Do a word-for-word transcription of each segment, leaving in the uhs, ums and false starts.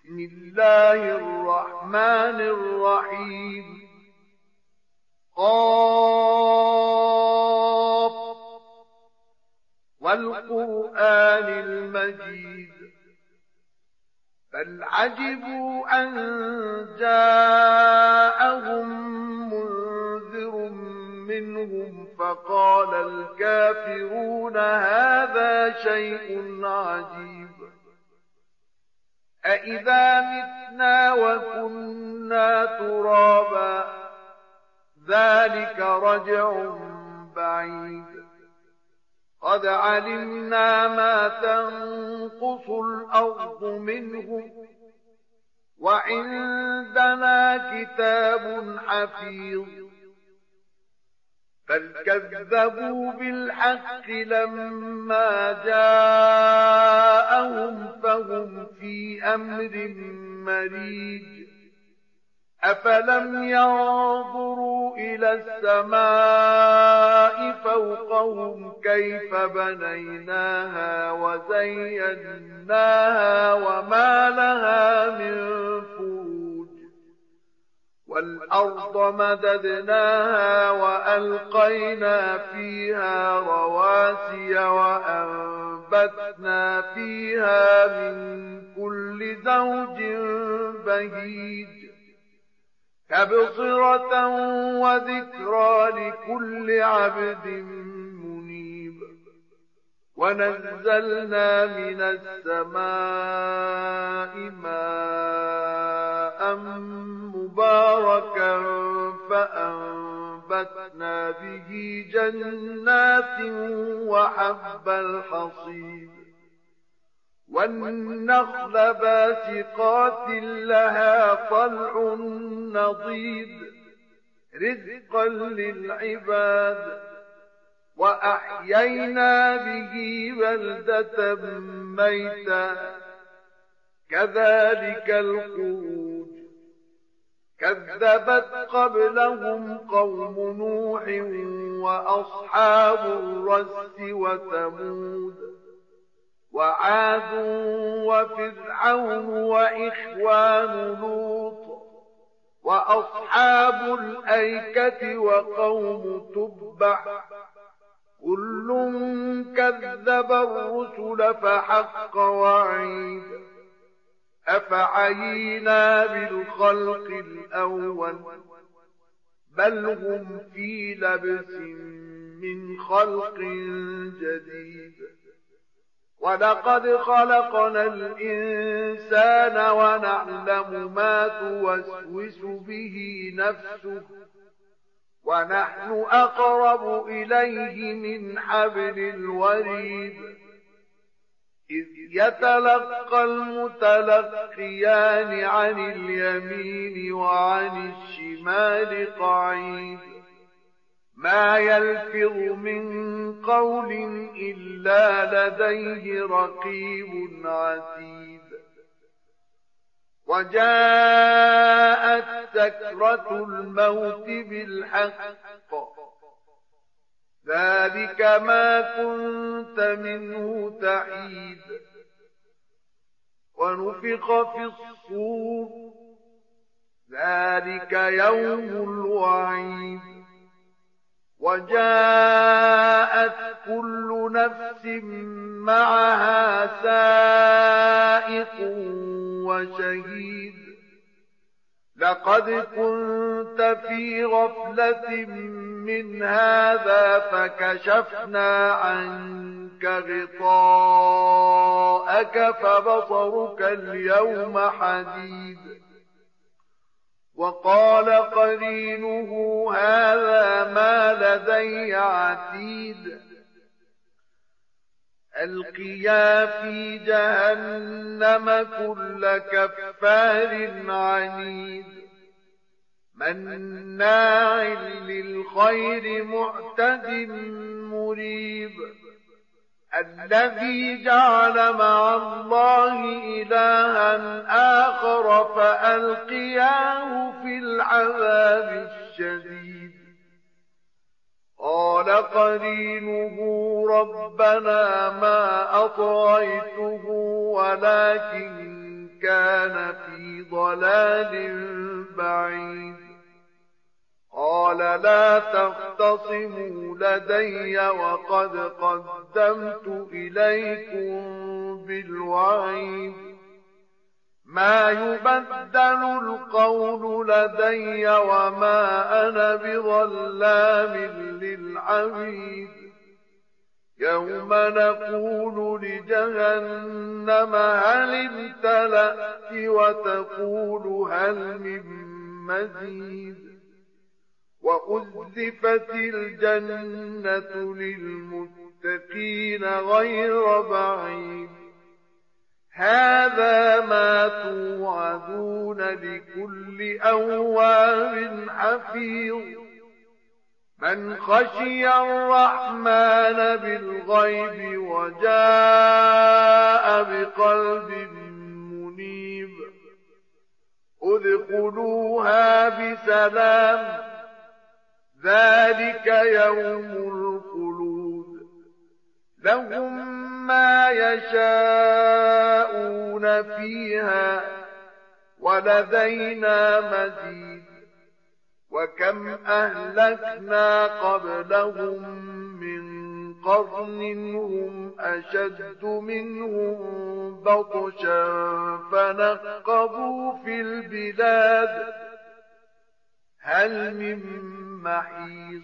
بسم الله الرحمن الرحيم قاف والقرآن المجيد بل عجبوا أن جاءهم منذر منهم فقال الكافرون هذا شيء عجيب أإذا متنا وكنا ترابا ذلك رجع بعيد قد علمنا ما تنقص الأرض منهم وعندنا كتاب حفيظ بل كذبوا بالحق لما جاءهم فهم في أمر مريج أفلم ينظروا إلى السماء فوقهم كيف بنيناها وزيناها وما لها من فروج والأرض مددناها وألقينا فيها رواسي وأنبتنا فيها من كل زوج بهيج تبصرة وذكرى لكل عبد منيب ونزلنا من السماء ماء مباركا فأنبتنا به جنات وحب الحصيد والنخل باسقات لها طلع نضيد رزقا للعباد وأحيينا به بلدة ميتا كذلك الخروج كذبت قبلهم قوم نوح وأصحاب الرس وثمود وعاد وفرعون وإخوان لوط وأصحاب الأيكة وقوم تبع كل كذب الرسل فحق وعيد أفعينا بالخلق الأول بل هم في لبس من خلق جديد ولقد خلقنا الإنسان ونعلم ما توسوس به نفسه ونحن أقرب إليه من حبل الوريد إذ يتلقى المتلقيان عن اليمين وعن الشمال قعيد ما يلفظ من قول إلا لديه رقيب عتيد وجاءت سكرة الموت بالحق ذلك ما كنت منه تحيد ونفخ في الصور ذلك يوم الوعيد وجاءت كل نفس معها سائق وشهيد لقد كنت في غفلة من هذا فكشفنا عنك غطاءك فبصرك اليوم حديد وقال قرينه هذا ما لدي عتيد ألقيا في جهنم كل كفار عنيد مناع للخير معتد مريب الذي جعل مع الله إلها آخر فألقياه في العذاب الشديد قال قرينه ربنا ما أطغيته ولكن كان في ضلال بعيد قال لا تختصموا لدي وقد قدمت إليكم بالوعيد ما يبدل القول لدي وما أنا بظلام للعبيد يوم نقول لجهنم هل امتلأت وتقول هل من مزيد وأزلفت الجنة للمتقين غير بعيد هذا ما توعدون لكل أواب حفيظ من خشي الرحمن بالغيب وجاء بقلب منيب ادخلوها بسلام ذلك يوم الخلود لهم ما يشاءون فيها ولدينا مزيد وكم أهلكنا قبلهم من قرن هم أشد منهم بطشا فنقبوا في البلاد هل من محيص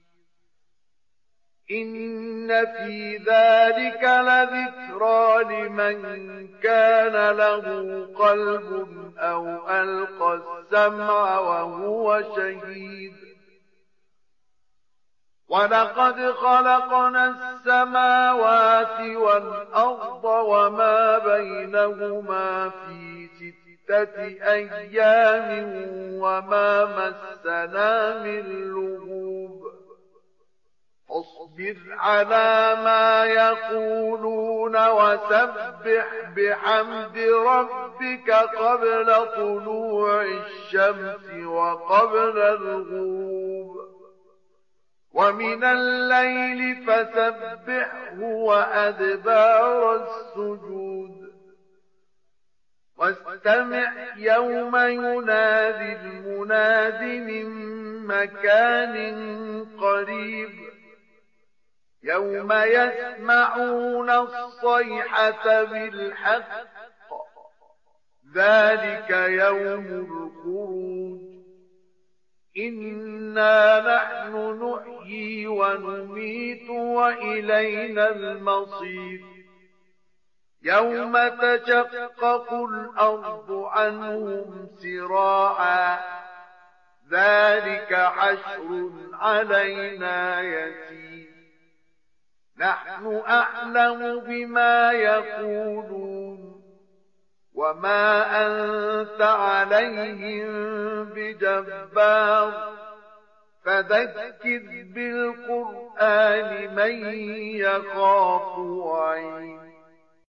إن في ذلك لذكرى لمن كان له قلب أو ألقى السمع وهو شهيد ولقد خلقنا السماوات والأرض وما بينهما في ستة أيام وما مسنا من لغوب اصبر على ما يقولون وسبح بحمد ربك قبل طلوع الشمس وقبل الغروب ومن الليل فسبحه وأدبار السجود واستمع يوم ينادي المناد من مكان قريب يوم يسمعون الصيحة بالحق ذلك يوم الخروج إنا نحن نحيي ونميت وإلينا المصير يوم تشقق الأرض عنهم سراعا ذلك حشر علينا يسير نحن أعلم بما يقولون وما أنت عليهم بجبار فذكر بالقرآن من يخاف وعيد